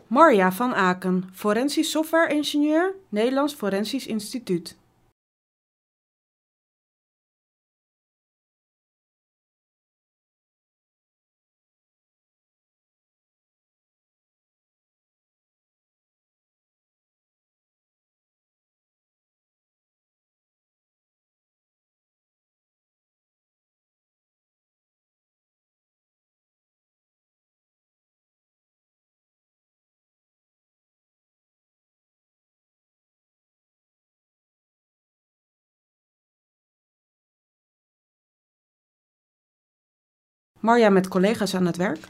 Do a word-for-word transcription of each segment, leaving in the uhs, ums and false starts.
Marja van Aken, forensisch software-ingenieur, Nederlands Forensisch Instituut. Marja met collega's aan het werk.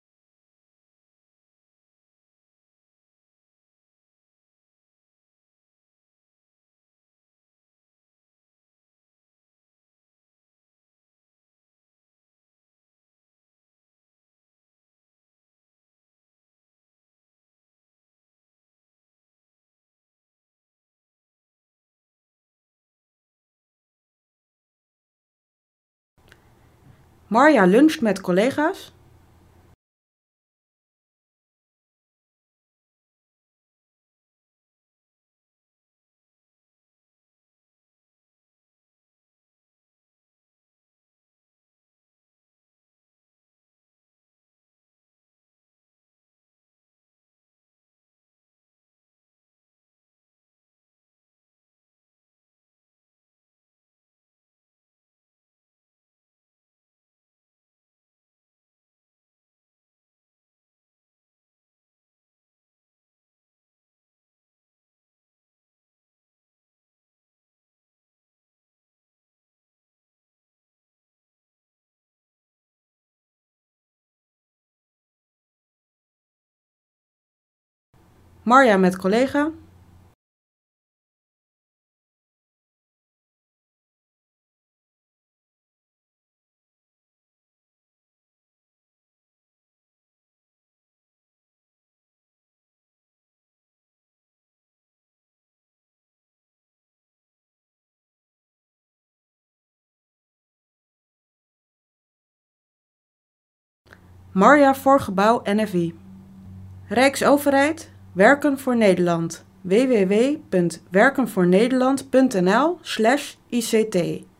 Marja luncht met collega's. Marja met collega. Marja voor gebouw N F I. Rijksoverheid, Werken voor Nederland. w w w punt werkenvoornederland punt n l slash I C T